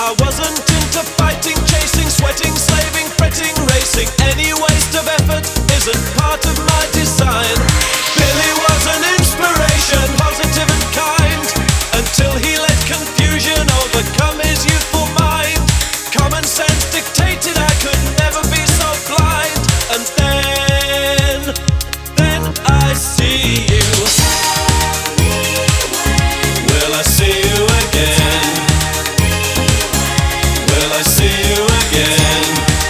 I wasn't into fighting, chasing, sweating, slaving, fretting, racing. Any waste of effort isn't part of my design. Billy was an inspiration, positive and kind, until he let confusion overcome his youthful mind. Common sense dictated I could never be so blind. And then I see you. Will I see you again? Will I see you again?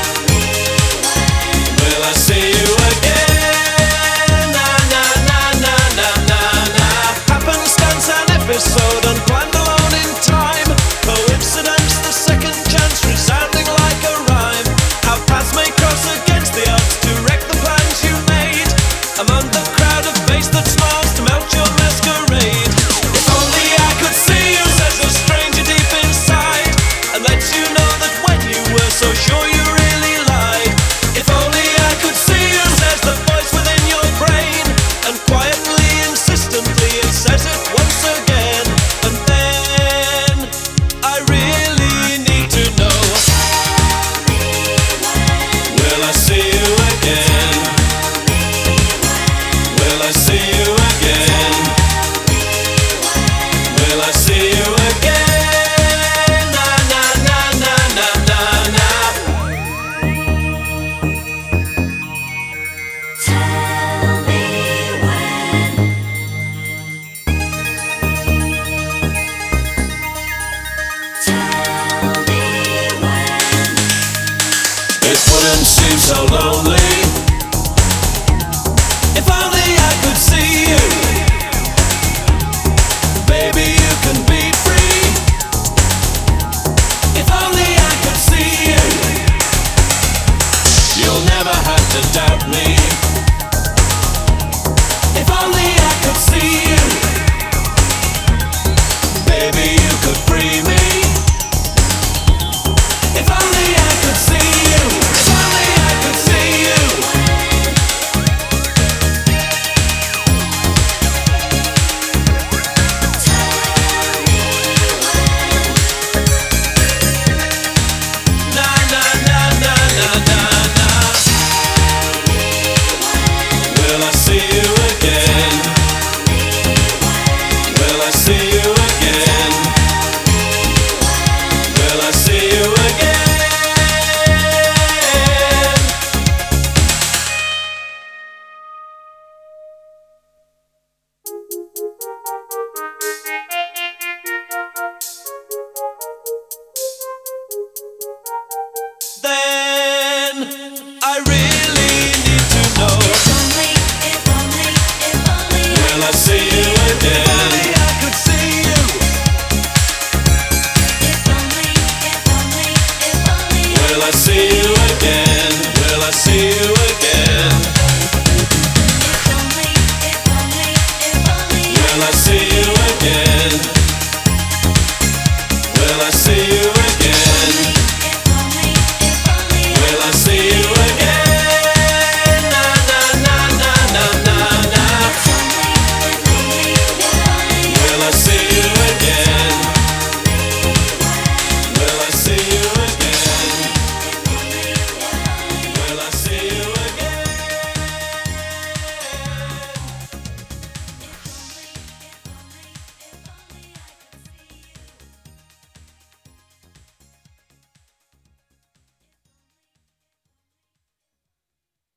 Will I see you again? Na na na na na na na. Happenstance an episode unplanned alone in time. Coincidence, the second chance resounding like a rhyme. Our paths may cross against the odds to wreck the plans you made. Among the crowd of face that smiles to melt your masquerade. If only I could see you, says the stranger deep inside, and lets you know that when you were so sure you really lied. If only I could see you, says the voice within your brain, and quietly, insistently it says it once again. And then I really need to know. Will I see you again? Will I see you again? Will I see you again? Na na na na na na na. Tell me when. Tell me when. It wouldn't seem so lonely if only I could see you. Baby, you can be free. If only I could see you. You'll never have to doubt me. If only I could see you. Baby, you could free me. If only I could see you. If only I could see you. Na na na na na na na. Will I see you again? Will I see you again? Will I see you again? Then I really need to know. If only. Will I see you again? If only I could see you. If only. Will I see you again? Will I see you again?